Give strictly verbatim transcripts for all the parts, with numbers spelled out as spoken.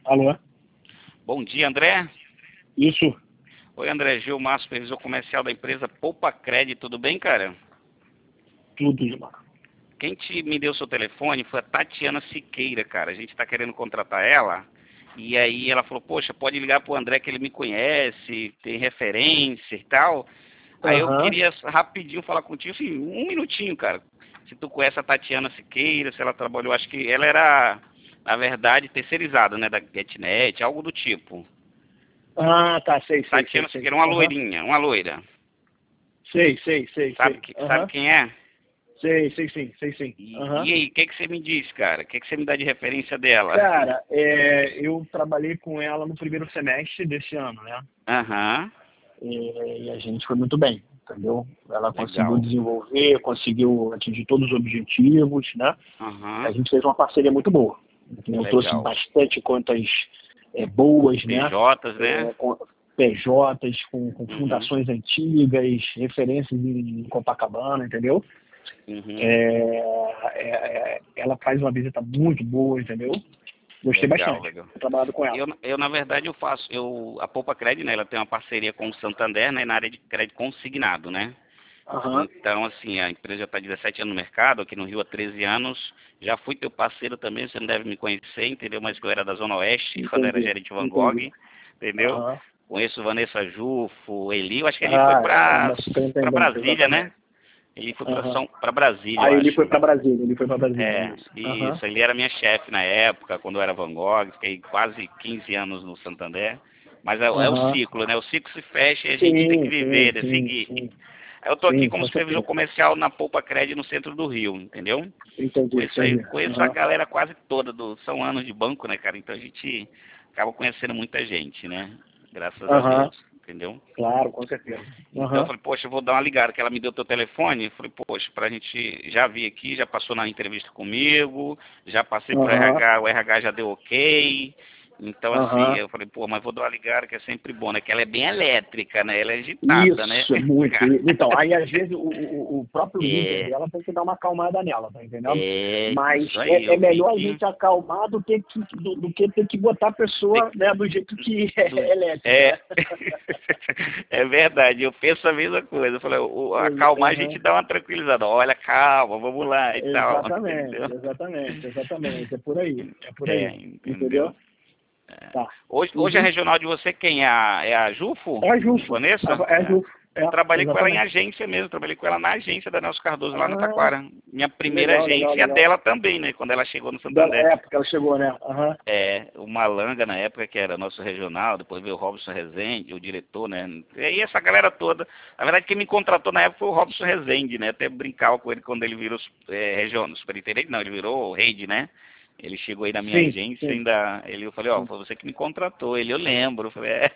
Alô? Bom dia, André. Isso, Oi, André. Gilmar, supervisor comercial da empresa Poupa Crédito. Tudo bem, cara? tudo, Gilmar. Quem te me deu seu telefone foi a Tatiana Siqueira, cara. A gente está querendo contratar ela. E aí ela falou, poxa, pode ligar pro André que ele me conhece, tem referência e tal. Aí eu Aham. queria rapidinho falar contigo, assim, um minutinho, cara. Se tu conhece a Tatiana Siqueira, se ela trabalhou, acho que ela era, na verdade, terceirizada, né, da GetNet, algo do tipo. Ah, tá, sei, sei, sei, Tatiana sei. Siqueira, uma Aham. loirinha, uma loira. Sei, sei, sei, Sabe, sei. que, sabe Aham. quem é? Sei, sei sim, sei sim. E, Aham. e aí, o que, que você me diz, cara? O que, que você me dá de referência dela? Cara, é, eu trabalhei com ela no primeiro semestre desse ano, né? Aham, E, e a gente foi muito bem, entendeu? Ela conseguiu legal. desenvolver, conseguiu atingir todos os objetivos, né? A Aham, gente fez uma parceria muito boa. Eu trouxe legal. bastante contas é, boas, né? P Js, né? É, com P Js, com, com Uhum, fundações antigas, referências em Copacabana, entendeu? uhum, É, é, é, ela faz uma visita muito boa, entendeu? Gostei legal, bastante legal. de ter trabalhado com ela. Eu, eu, na verdade, eu faço, eu, a Poupa Crédito, né, ela tem uma parceria com o Santander, né, na área de crédito consignado, né? Aham, Então, assim, a empresa já está dezessete anos no mercado, aqui no Rio há treze anos. Já fui teu parceiro também, você não deve me conhecer, entendeu? Mas que eu era da Zona Oeste, quando eu era entendi, gerente Van Gogh, entendi. entendeu? Aham. Conheço Vanessa Jufo, Eli, eu acho que ele foi Ah, é para uma para superintendente, Brasília, né? exatamente. Ele foi para Aham. São para Brasília, eu Aí ele foi acho. para Brasília, ele foi para Brasília, É, isso. Aham. isso, ele era minha chefe na época, quando eu era Van Gogh, fiquei quase quinze anos no Santander. Mas é, é o Aham. ciclo, né? O ciclo se fecha e a gente tem que Sim, sim, viver, né? sim, Seguir. sim. Eu estou aqui Sim, como com supervisor certeza. comercial na Poupa Crédito no centro do Rio, entendeu? Entendi, Conheço, aí, entendi. conheço a Aham. galera quase toda, do, são anos de banco, né, cara? Então a gente acaba conhecendo muita gente, né? Graças a Aham. Deus, entendeu? Claro, com certeza. Então eu Aham. falei, poxa, eu vou dar uma ligada, que ela me deu teu telefone. Eu falei, poxa, pra gente já vir aqui, já passou na entrevista comigo, já passei pro Aham. R H, o R H já deu ok. Então, assim, Aham. eu falei, pô, mas vou dar uma ligada que é sempre bom, né? Que ela é bem elétrica, né? Ela é agitada, né? Isso, muito. Cara, E- Então, aí às vezes o, o, o próprio líder é, dela tem que dar uma acalmada nela, tá entendendo? é, Mas isso aí, é, é eu vi melhor a que gente acalmar do que, que- do, do que ter que botar a pessoa, né, do jeito que do- é elétrica, é, né? é verdade, eu penso a mesma coisa. Eu falei, o, acalmar a Aham. gente dá uma tranquilizada. Olha, calma, vamos lá e tal, Exatamente, entendeu? exatamente, exatamente. É por aí, é por É, aí. entendeu? Entendeu? É. Tá. Hoje, hoje a Uhum. regional de você quem é? A, é a Jufo? É a Jufo. Vanessa? É a É. Jufo. Eu É, trabalhei com ela em exatamente. agência mesmo, trabalhei com ela na agência da Nelson Cardoso lá no Ah, Taquara. Minha primeira legal, legal, agência e a legal. dela também, né? Quando ela chegou no Dela, Santander. é, porque ela chegou, né? Aham. É, o Malanga na época, que era nosso regional, depois veio o Robson Rezende, o diretor, né? E aí essa galera toda. Na verdade, quem me contratou na época foi o Robson Rezende, né? Até brincava com ele quando ele virou é, regional, superintendente, não, ele virou rede, né? Ele chegou aí na minha Sim, agência, sim. ainda. Ele, eu falei, ó, Sim. foi você que me contratou. Ele, eu lembro. Eu falei, é.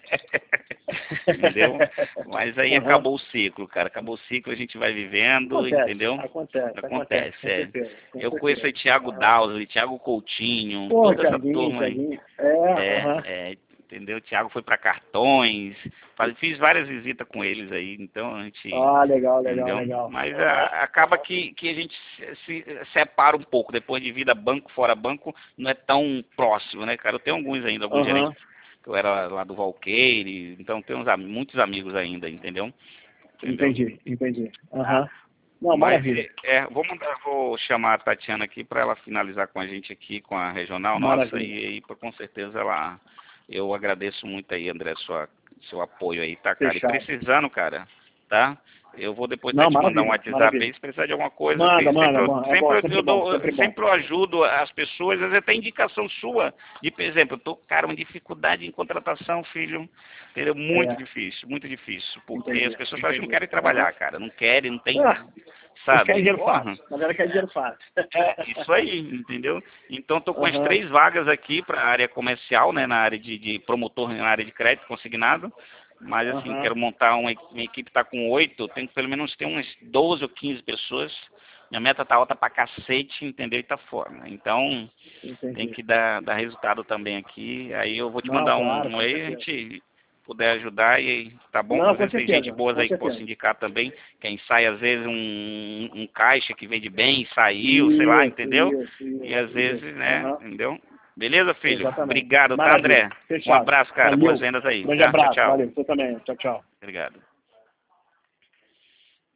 Entendeu? Mas aí Aham. acabou o ciclo, cara. Acabou o ciclo, a gente vai vivendo, Acontece, entendeu? acontece, acontece, Acontece, com é. certeza, com Eu conheço certeza. aí Thiago Aham. Dowsley, Thiago Coutinho, Pô, toda essa Thiaguinho, turma aí. Thiaguinho. É, É, aham. é, entendeu? O Thiago foi para cartões, faz- fiz várias visitas com eles aí, então a gente, Ah, legal, legal, entendeu? legal. Mas Aham. a- acaba que, que a gente se, se separa um pouco, depois de vida banco fora banco, não é tão próximo, né, cara? Eu tenho alguns ainda, alguns gerentes, Aham. que eu era lá do Valqueire, então tenho uns, am- muitos amigos ainda, entendeu? Entendeu? Entendi, entendi. Tá? Aham. Não, Mas maravilha, é, é, vou mandar, vou chamar a Tatiana aqui para ela finalizar com a gente aqui com a regional nossa maravilha. e aí com certeza ela eu agradeço muito aí, André, sua, seu apoio aí, tá, cara? E Fechado. precisando, cara, tá? Eu vou depois até Não, te mandar um maravilha, WhatsApp maravilha. aí, se precisar de alguma coisa, Manda, tem, sempre, manda, eu- manda. É bom, sempre sempre eu bom, dou, sempre bom. sempre eu ajudo as pessoas, às vezes até indicação sua, de, por exemplo, eu tô, cara, uma dificuldade em contratação, filho, entendeu? Muito É, difícil, muito difícil, porque as entendi, pessoas parecem que não entendi. querem Aham. trabalhar, cara, não querem, não tem, Ah, não quer sabe? dinheiro fácil. Porra. Na verdade, quer dinheiro fácil. É, isso aí, entendeu? Então estou com as Aham, três vagas aqui para a área comercial, né, na área de, de promotor, na área de crédito consignado. Mas assim, aham, quero montar uma, equi- minha equipe está com oito, tem que pelo menos ter umas doze ou quinze pessoas. Minha meta tá alta pra cacete, entendeu? E tá fora. Então tem entendi. que dar, dar resultado também aqui. Aí eu vou te Não, mandar claro, um, um com aí, a certeza. gente puder ajudar e tá bom? Não, Às com vezes tem gente certeza, boa com aí que posso certeza. indicar também. Quem sai, às vezes, um, um caixa que vende bem, saiu, sei lá, Isso, entendeu? isso, E isso, às vezes, isso. né, Aham. entendeu? Beleza, filho? Exatamente. Obrigado, tá, Maravilha. André? Fechado. Um abraço, cara. Valeu. Boas vendas aí. Grande Tá? abraço. Tchau, tchau. Valeu. Você também. Tchau, tchau. Obrigado.